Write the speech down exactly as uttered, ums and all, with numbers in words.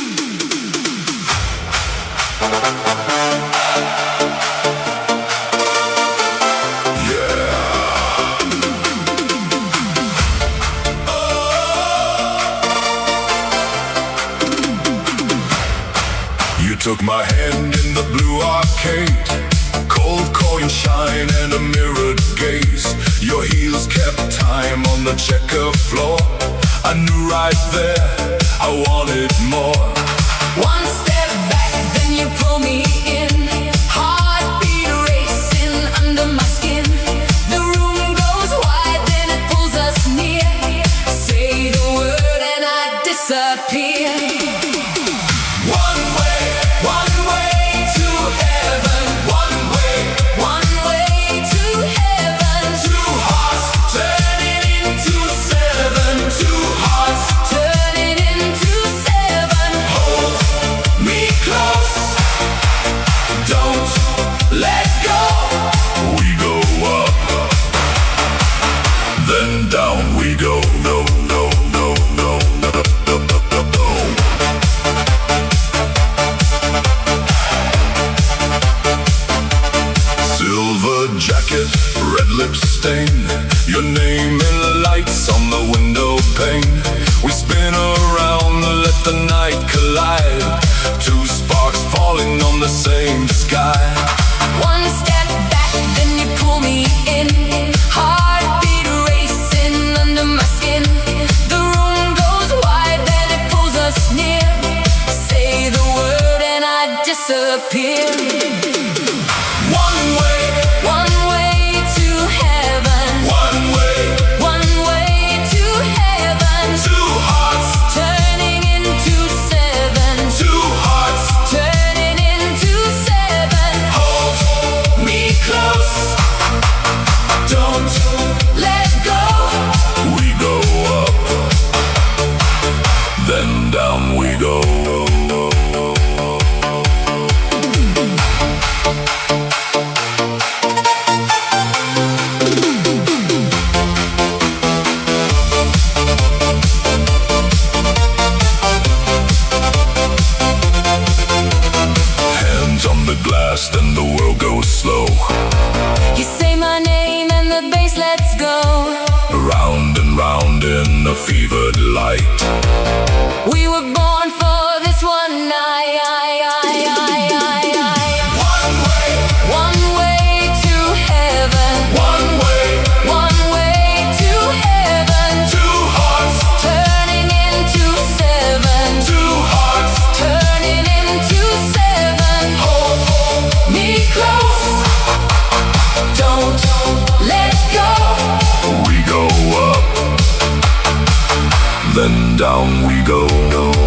Took my hand in the blue arcade, cold coin shine and a mirrored gaze. Your heels kept time on the checker floor. I knew right there I wanted more. One step back, then you pull me in. Heartbeat racing under my skin. The room goes wide, then it pulls us near. Say the word and I disappear. One way, one way to heaven. One way, one way to heaven. Two hearts turning into seven. Two hearts turning into seven. Hold me close, don't let go. We go up, then down we go. No, no, no, no, no, no, no, no, no. Silver jacket, red lip stain. Your name in lights on the window pane. We spin around, let the night collide. Two sparks falling on the same sky. One step back, then you pull me in. Heartbeat racing under my skin. The room goes wide, then it pulls us near. Say the word and I disappear. One way, one way to heaven. One way, One way to heaven. two hearts, Turning into seven. two hearts. Turning into seven. Hold Me close, don't let go. We go up, then down we go. Hands on the glass, then the world goes slow. You say my name and the bass lets go. Round and round in the fevered light. We were born for this one night. One way, One way to heaven. one way, One way to heaven. two hearts, Turning into seven. two hearts. Turning into seven. Hold Me close, don't let go. we go up, then down we go.